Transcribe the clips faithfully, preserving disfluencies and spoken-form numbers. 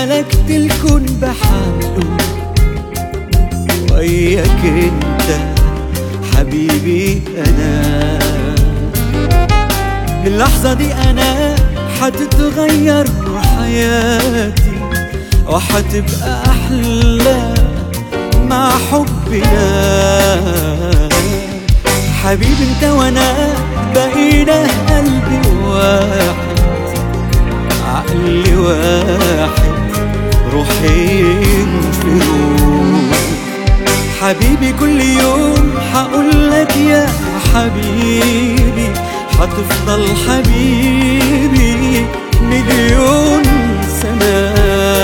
ملكت الكون بحاله، وياك انت حبيبي انا. من اللحظة دي انا حتتغير حياتي، وحتبقى احلى مع حبنا. حبيبي انت وانا بقينا قلبي واحد، عقلي واحد، روحين في روح. حبيبي كل يوم حقولك يا حبيبي، حتفضل حبيبي مليون سنة.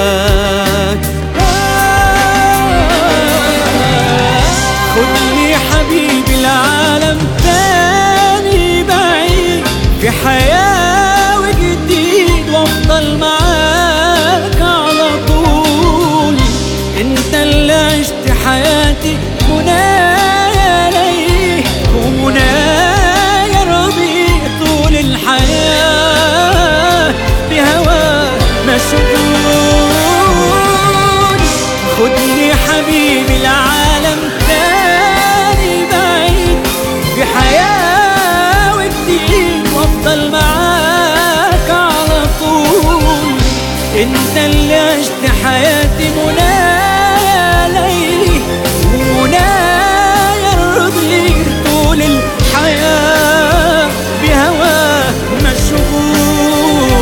خدني حبيبي لعالم تاني بعيد، في حياة وجديد، وافضل معاك على طول. انت اللي عشت حياتي، منايا ليه ومنايا رضيت طول الحياة بهواك مشغول. خدني حبيبي لعالم تاني بعيد، في حياة وجديد، وافضل معاك على طول. انت اللي عشت حياتي، منايا ليه ومنايا رضيت طول الحياة بهواك مشغول.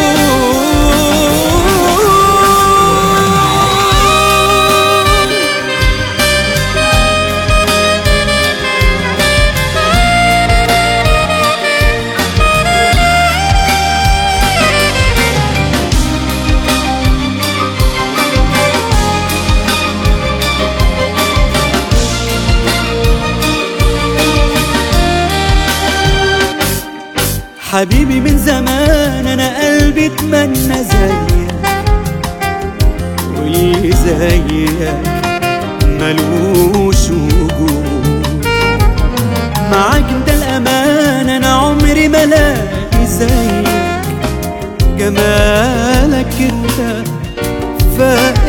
حبيبي من زمان انا قلبي اتمنى زيك، واللي زيك ملوش وجود. معاك انت الامان، انا عمري ما الاقي زيك. جمالك انت فاق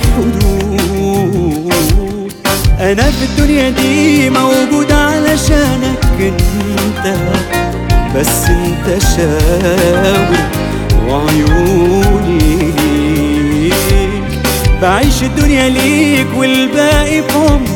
الحدود. انا في الدنيا دي موجود علشانك انت، بس انت شاور وعيوني ليك. بعيش الدنيا ليك والباقي في عمري